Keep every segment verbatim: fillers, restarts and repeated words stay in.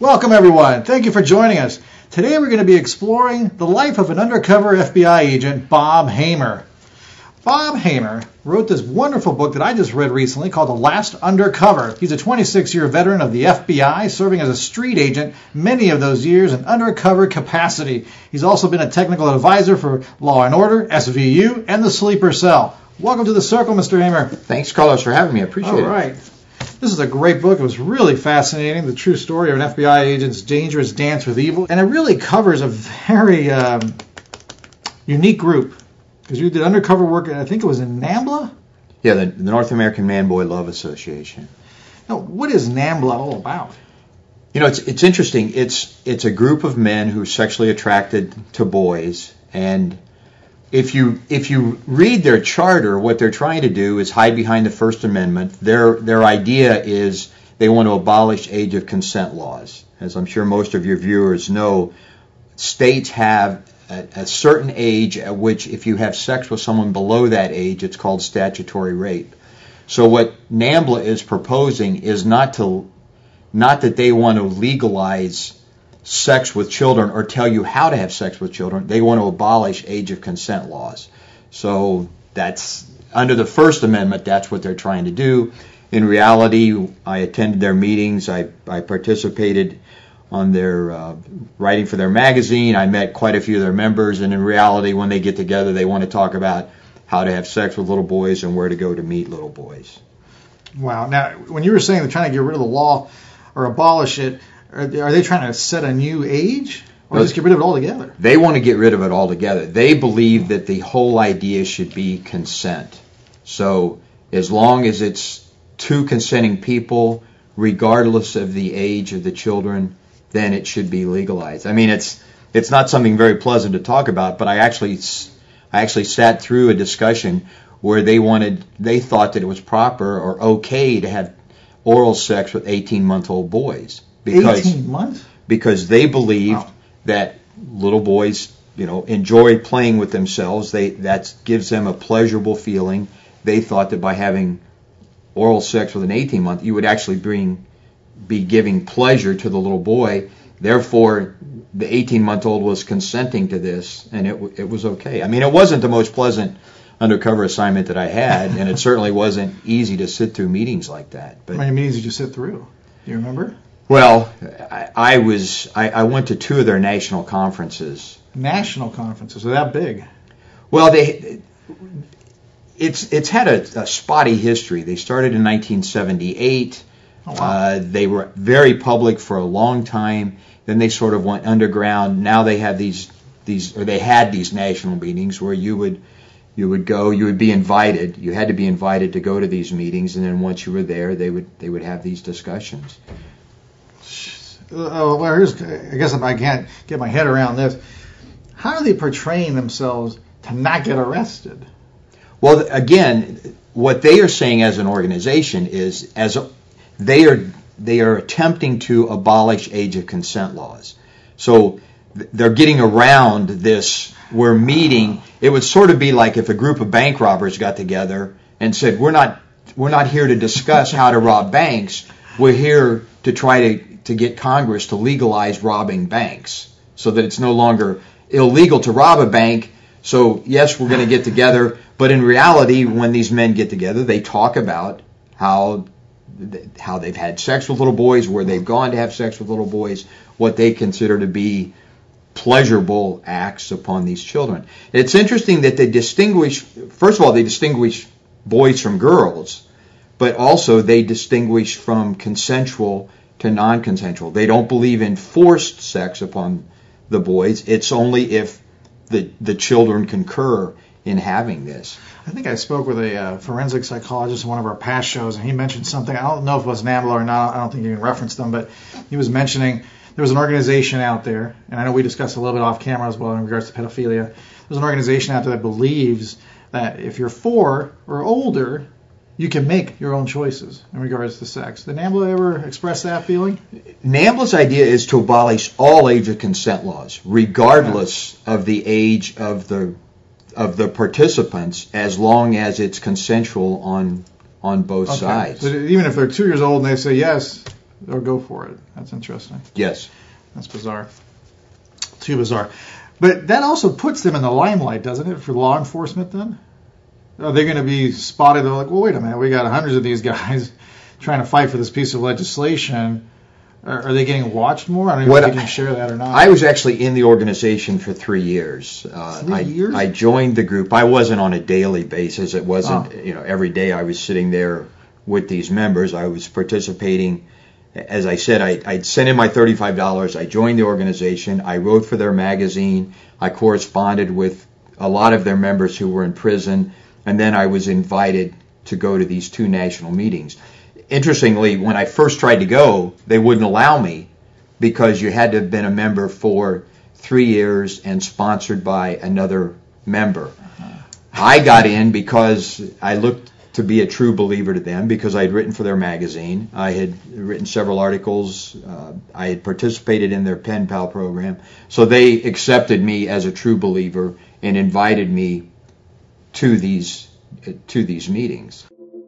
Welcome, everyone. Thank you for joining us. Today we're going to be exploring the life of an undercover F B I agent, Bob Hamer. Bob Hamer wrote this wonderful book that I just read recently called The Last Undercover. He's a twenty-six-year veteran of the F B I, serving as a street agent many of those years in undercover capacity. He's also been a technical advisor for Law and Order, S V U, and the Sleeper Cell. Welcome to the circle, Mister Hamer. Thanks, Carlos, for having me. I appreciate it. All right. This is a great book. It was really fascinating, the true story of an F B I agent's dangerous dance with evil. And it really covers a very um, unique group. Because you did undercover work, I think it was in NAMBLA? Yeah, the, the North American Man-Boy Love Association. Now, what is NAMBLA all about? You know, it's it's interesting. It's it's a group of men who are sexually attracted to boys, and if you if you read their charter, what they're trying to do is hide behind the First Amendment. Their their idea is they want to abolish age of consent laws. As I'm sure most of your viewers know, states have a, a certain age at which if you have sex with someone below that age, it's called statutory rape. So what NAMBLA is proposing is not to not that they want to legalize sex with children or tell you how to have sex with children. They want to abolish age of consent laws. So that's under the First Amendment, that's what they're trying to do. In reality, I attended their meetings. I, I participated on their uh, writing for their magazine. I met quite a few of their members, and in reality, when they get together, they want to talk about how to have sex with little boys and where to go to meet little boys. Wow. Now, when you were saying they're trying to get rid of the law or abolish it, Are they, are they trying to set a new age, or just get rid of it altogether? They want to get rid of it altogether. They believe that the whole idea should be consent. So as long as it's two consenting people, regardless of the age of the children, then it should be legalized. I mean, it's it's not something very pleasant to talk about, but I actually I actually sat through a discussion where they wanted they thought that it was proper or okay to have oral sex with eighteen-month-old boys. Because, eighteen months? Because they believed wow. that little boys, you know, enjoy playing with themselves. They that gives them a pleasurable feeling. They thought that by having oral sex with an eighteen-month, you would actually bring be giving pleasure to the little boy. Therefore, the eighteen-month-old was consenting to this, and it it was okay. I mean, it wasn't the most pleasant undercover assignment that I had, and it certainly wasn't easy to sit through meetings like that. But how many meetings did you sit through? Do you remember? Well, I, I was I, I went to two of their national conferences. National conferences? Are that big? Well, they it's it's had a, a spotty history. They started in nineteen seventy-eight. Oh, wow. Uh, they were very public for a long time. Then they sort of went underground. Now they have these these or they had these national meetings where you would you would go, you would be invited. You had to be invited to go to these meetings, and then once you were there, they would they would have these discussions. Oh, well, here's, I guess if I can't get my head around this, how are they portraying themselves to not get arrested? Well, again, what they are saying as an organization is as a, they are they are attempting to abolish age of consent laws. So they're getting around this. We're meeting. It would sort of be like if a group of bank robbers got together and said, "We're not we're not here to discuss how to rob banks. We're here to try to." to get Congress to legalize robbing banks so that it's no longer illegal to rob a bank. So, yes, we're going to get together, but in reality, when these men get together, they talk about how how they've had sex with little boys, where they've gone to have sex with little boys, what they consider to be pleasurable acts upon these children. It's interesting that they distinguish, first of all, they distinguish boys from girls, but also they distinguish from consensual to non-consensual. They don't believe in forced sex upon the boys. It's only if the the children concur in having this. I think I spoke with a uh, forensic psychologist in one of our past shows, and he mentioned something. I don't know if it was NAMBLA or not. I don't think you can reference them, but he was mentioning there was an organization out there, and I know we discussed a little bit off camera as well in regards to pedophilia. There's an organization out there that believes that if you're four or older, you can make your own choices in regards to sex. Did NAMBLA ever express that feeling? NAMBLA's idea is to abolish all age of consent laws, regardless yeah. of the age of the of the participants, as long as it's consensual on on both okay. sides. So even if they're two years old and they say yes, or go for it. That's interesting. Yes. That's bizarre. Too bizarre. But that also puts them in the limelight, doesn't it, for law enforcement then? Are they going to be spotted? They're like, well, wait a minute, we got hundreds of these guys trying to fight for this piece of legislation. Are, are they getting watched more? I don't know if you can share that or not. I was actually in the organization for three years. Uh, three I, years? I joined the group. I wasn't on a daily basis. It wasn't, oh. you know, every day I was sitting there with these members. I was participating. As I said, I, I'd sent in my thirty-five dollars. I joined the organization. I wrote for their magazine. I corresponded with a lot of their members who were in prison. And then I was invited to go to these two national meetings. Interestingly, when I first tried to go, they wouldn't allow me because you had to have been a member for three years and sponsored by another member. Uh-huh. I got in because I looked to be a true believer to them, because I had written for their magazine. I had written several articles. Uh, I had participated in their pen pal program. So they accepted me as a true believer and invited me to these uh, to these meetings.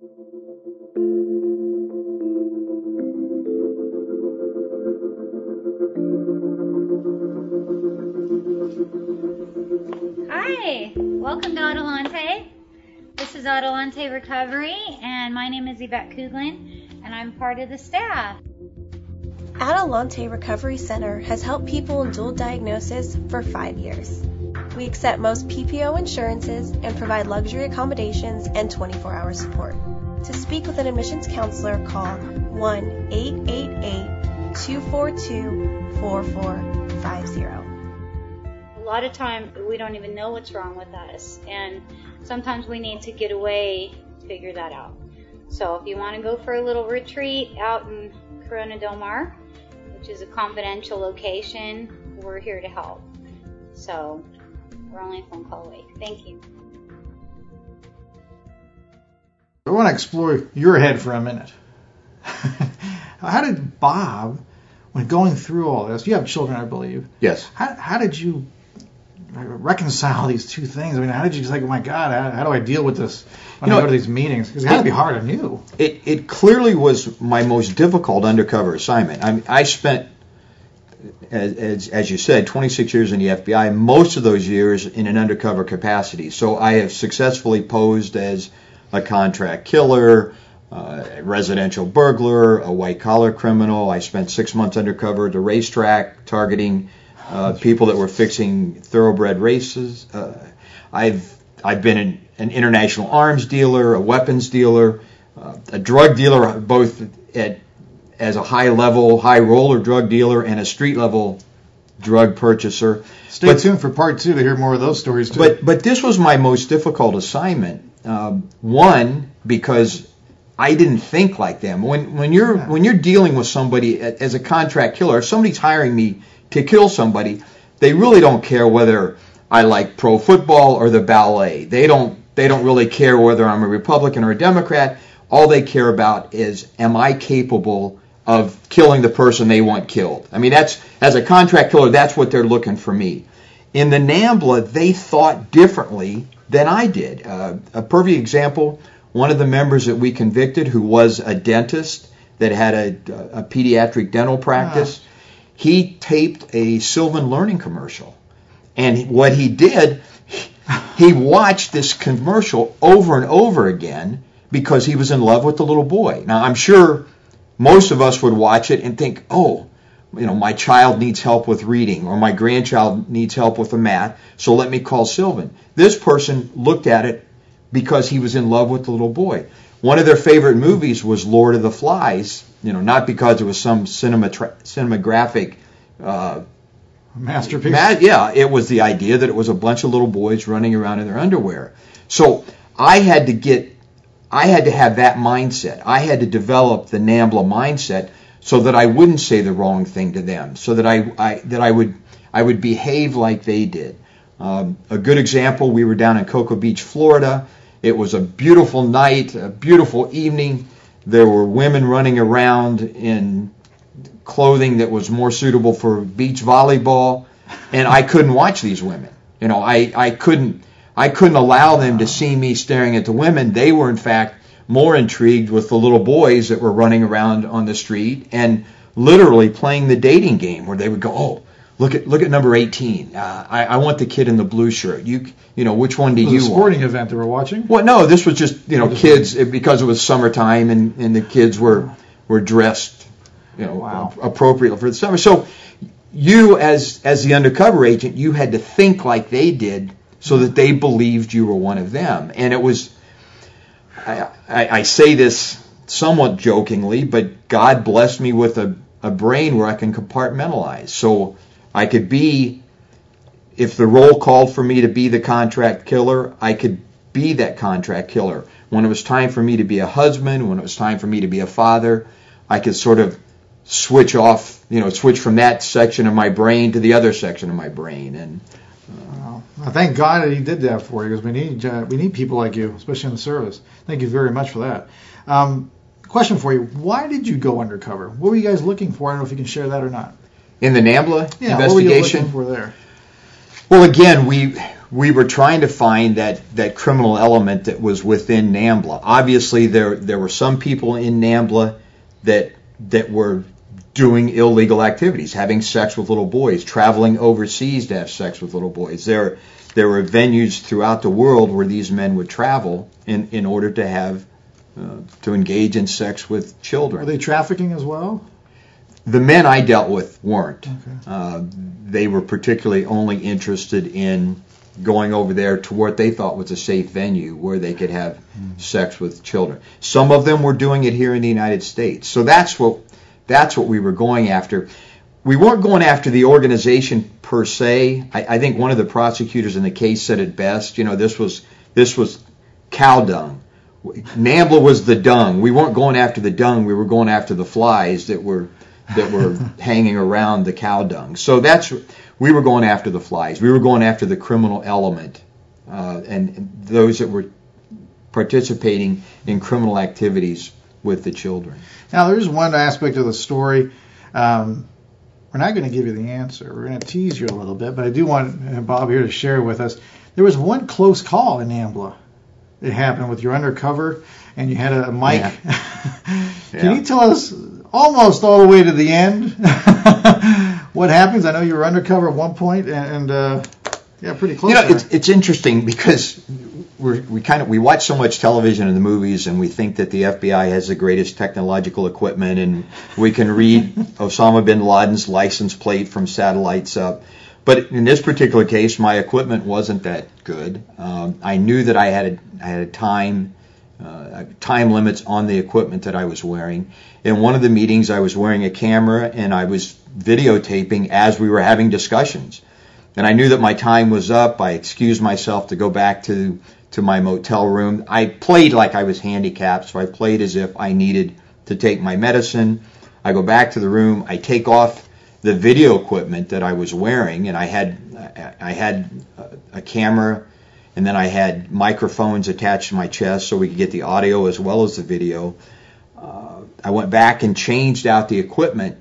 Hi, welcome to Adelante. This is Adelante Recovery, and my name is Yvette Kuglin, and I'm part of the staff. Adelante Recovery Center has helped people in dual diagnosis for five years. We accept most P P O insurances and provide luxury accommodations and twenty-four hour support. To speak with an admissions counselor, call one eight eight eight, two four two, four four five zero. A lot of time we don't even know what's wrong with us, and sometimes we need to get away to figure that out. So if you want to go for a little retreat out in Corona Del Mar, which is a confidential location, we're here to help. So we're only a phone call away. Thank you. I want to explore your head for a minute. How did Bob, when going through all this, you have children, I believe. Yes. How, how did you reconcile these two things? I mean, how did you just like, oh my God, how, how do I deal with this when you know, I go to these meetings? Because it had to be hard on you. It it clearly was my most difficult undercover assignment. I mean, I spent, as, as as you said, twenty-six years in the F B I. Most of those years in an undercover capacity. So I have successfully posed as a contract killer, uh, a residential burglar, a white collar criminal. I spent six months undercover at the racetrack targeting Uh, people that were fixing thoroughbred races. Uh, I've I've been an, an international arms dealer, a weapons dealer, uh, a drug dealer, both at as a high level, high roller drug dealer and a street level drug purchaser. Stay but, tuned for part two to hear more of those stories too. But but this was my most difficult assignment. Um, one, because I didn't think like them. When when you're yeah. when you're dealing with somebody as a contract killer, if somebody's hiring me to kill somebody, they really don't care whether I like pro football or the ballet. They don't they don't really care whether I'm a Republican or a Democrat. All they care about is, am I capable of killing the person they want killed? I mean, that's as a contract killer, that's what they're looking for me. In the NAMBLA, they thought differently than I did. Uh, a perfect example, one of the members that we convicted, who was a dentist that had a, a pediatric dental practice, wow. He taped a Sylvan Learning commercial. And what he did, he watched this commercial over and over again because he was in love with the little boy. Now, I'm sure most of us would watch it and think, oh, you know, my child needs help with reading, or my grandchild needs help with the math, so let me call Sylvan. This person looked at it because he was in love with the little boy. One of their favorite movies was Lord of the Flies, you know, not because it was some cinema cinematographic uh, masterpiece. Ma- yeah, it was the idea that it was a bunch of little boys running around in their underwear. So I had to get, I had to have that mindset. I had to develop the NAMBLA mindset so that I wouldn't say the wrong thing to them, so that I, I that I would I would behave like they did. Um, a good example: we were down in Cocoa Beach, Florida. It was a beautiful night, a beautiful evening. There were women running around in clothing that was more suitable for beach volleyball, and I couldn't watch these women. You know, I, I couldn't I couldn't allow them to see me staring at the women. They were, in fact, more intrigued with the little boys that were running around on the street and literally playing the dating game where they would go, oh, look at look at number eighteen. Uh, I, I want the kid in the blue shirt. You you know, which one do it was you a want? sporting event they were watching? Well, no, this was just, you know, kids, because it was summertime and, and the kids were, were dressed, you know, Wow. appropriately for the summer. So you, as as the undercover agent, you had to think like they did so that they believed you were one of them. And it was, I, I, I say this somewhat jokingly, but God blessed me with a, a brain where I can compartmentalize. So I could be, if the role called for me to be the contract killer, I could be that contract killer. When it was time for me to be a husband, when it was time for me to be a father, I could sort of switch off, you know, switch from that section of my brain to the other section of my brain. And Wow. Well, thank God that He did that for you, because we need uh, we need people like you, especially in the service. Thank you very much for that. Um, question for you: why did you go undercover? What were you guys looking for? I don't know if you can share that or not. in the NAMBLA Yeah, what were you investigation, looking for there? well, again, we we were trying to find that, that criminal element that was within NAMBLA. Obviously, there there were some people in NAMBLA that that were doing illegal activities, having sex with little boys, traveling overseas to have sex with little boys. There there were venues throughout the world where these men would travel in, in order to have uh, to engage in sex with children. Were they trafficking as well? The men I dealt with weren't. Okay. Uh, they were particularly only interested in going over there to what they thought was a safe venue where they could have mm. sex with children. Some of them were doing it here in the United States. So that's what that's what we were going after. We weren't going after the organization per se. I, I think one of the prosecutors in the case said it best. You know, this was this was cow dung. NAMBLA was the dung. We weren't going after the dung. We were going after the flies that were that were hanging around the cow dung. So that's we were going after the flies. We were going after the criminal element, uh, and, and those that were participating in criminal activities with the children. Now, there's one aspect of the story. Um, we're not going to give you the answer. We're going to tease you a little bit, but I do want Bob here to share with us. There was one close call in NAMBLA. It happened with your undercover, and you had a mic. Yeah. Can Yeah. you tell us almost all the way to the end what happens? I know you were undercover at one point, and, and uh, yeah, pretty close. You know, there. it's it's interesting because we're, we kind of we watch so much television and the movies, and we think that the F B I has the greatest technological equipment, and we can read Osama bin Laden's license plate from satellites up. But in this particular case, my equipment wasn't that good. Um, I knew that I had a, I had a time uh, time limits on the equipment that I was wearing. In one of the meetings, I was wearing a camera and I was videotaping as we were having discussions. And I knew that my time was up. I excused myself to go back to to my motel room. I played like I was handicapped, so I played as if I needed to take my medicine. I go back to the room. I take off the video equipment that I was wearing, and I had I had a camera, and then I had microphones attached to my chest so we could get the audio as well as the video. Uh, I went back and changed out the equipment,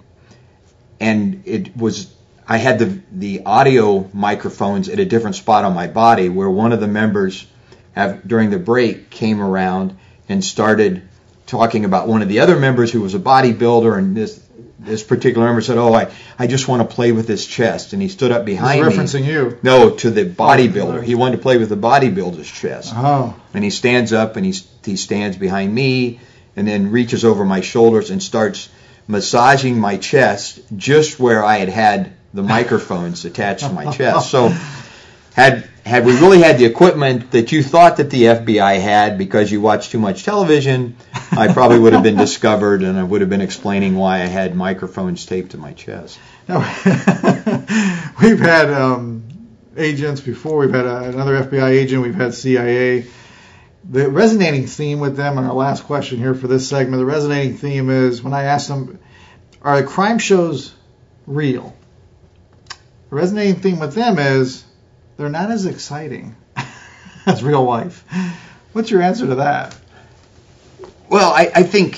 and it was I had the the audio microphones at a different spot on my body, where one of the members have, during the break came around and started talking about one of the other members who was a bodybuilder, and this this particular member said, oh, I, I just want to play with his chest. And he stood up behind He's me. referencing you. No, to the bodybuilder. He wanted to play with the bodybuilder's chest. Oh. And he stands up and he, he stands behind me and then reaches over my shoulders and starts massaging my chest just where I had had the microphones attached to my chest. So had had we really had the equipment that you thought that the F B I had because you watched too much television, I probably would have been discovered, and I would have been explaining why I had microphones taped to my chest. Now, we've had um, agents before. We've had a, another F B I agent. We've had C I A. The resonating theme with them, and our last question here for this segment, the resonating theme is when I ask them, are the crime shows real? The resonating theme with them is they're not as exciting as real life. What's your answer to that? Well, I, I think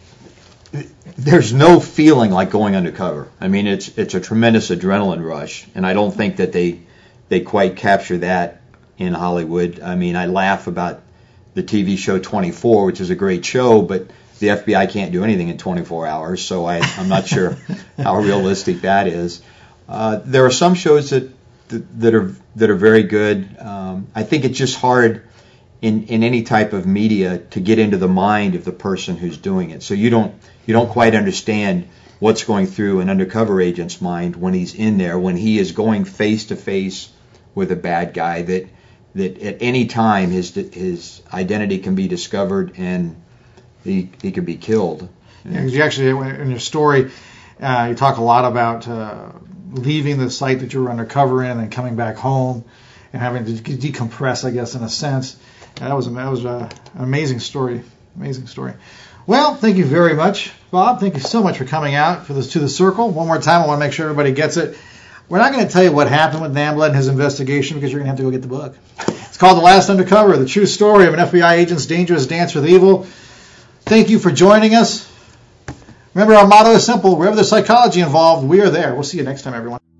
there's no feeling like going undercover. I mean, it's it's a tremendous adrenaline rush, and I don't think that they they quite capture that in Hollywood. I mean, I laugh about the T V show twenty-four, which is a great show, but the F B I can't do anything in twenty-four hours, so I, I'm not sure how realistic that is. Uh, there are some shows that that are that are very good. Um, I think it's just hard in in any type of media to get into the mind of the person who's doing it. So you don't you don't quite understand what's going through an undercover agent's mind when he's in there, when he is going face to face with a bad guy that that at any time his his identity can be discovered and he he could be killed. Yeah, 'cause you actually, in your story, uh, you talk a lot about uh, leaving the site that you were undercover in and coming back home and having to decompress, I guess, in a sense. And that was that was a, an amazing story, amazing story. Well, thank you very much, Bob. Thank you so much for coming out for this to the circle. One more time, I want to make sure everybody gets it. We're not going to tell you what happened with Namblett and his investigation because you're going to have to go get the book. It's called The Last Undercover, the true story of an F B I agent's dangerous dance with evil. Thank you for joining us. Remember, our motto is simple. Wherever there's psychology involved, we are there. We'll see you next time, everyone.